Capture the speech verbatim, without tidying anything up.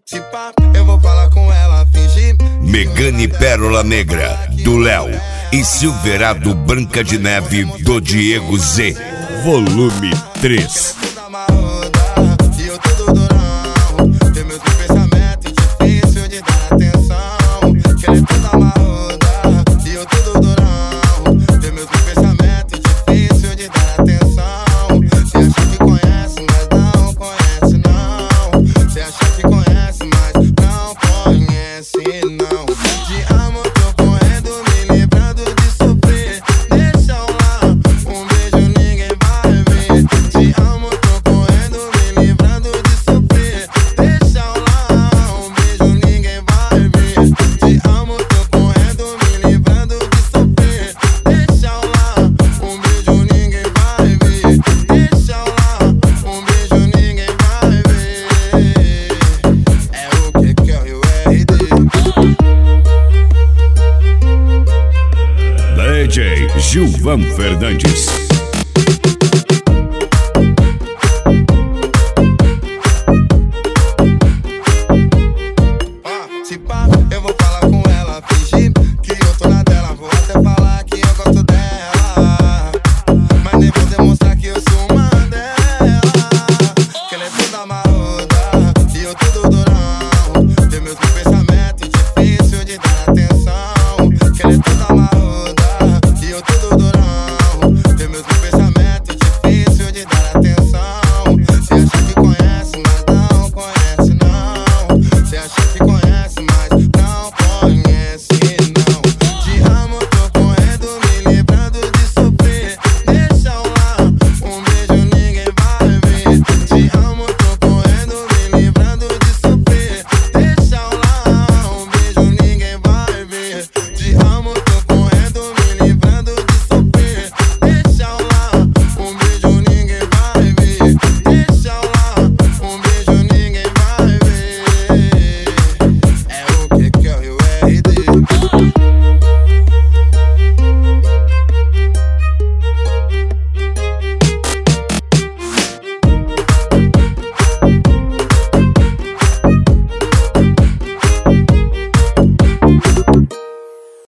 Se pá, eu vou falar com ela, fingir. Megane Pérola Negra, do Léo, e Silverado Branca de Neve, do Diego Z. Volume três. E eu todo durão, tem meus pensamentos difícil de dar atenção. Que ela é toda marruda. E eu todo durão, tem meus pensamentos difícil de dar atenção. Cê acha que conhece, mas não conhece não. Cê acha que conhece, mas não conhece não. Te amo, tô correndo, me livrando de sofrer. Deixa eu lá, um beijo ninguém vai ver. Te amo, tô correndo, me livrando de sofrer. Deixa eu lá, um beijo ninguém vai ver. Te amo, tô correndo, me livrando de sofrer. Deixa eu lá, um beijo ninguém vai ver. Deixa eu lá, um beijo ninguém vai ver. É o que que é o R D. D J Gilvan Fernandes. Se pá, eu vou falar com ela, fingir que eu tô na dela. Vou até falar que eu gosto dela, mas nem vou demonstrar que eu sou uma dela. Que ela é toda marruda e eu todo durão. Tem meus pensamentos difícil de dar atenção. Que ela é toda marruda e eu todo durão. Tem meus pensamentos difícil de dar atenção.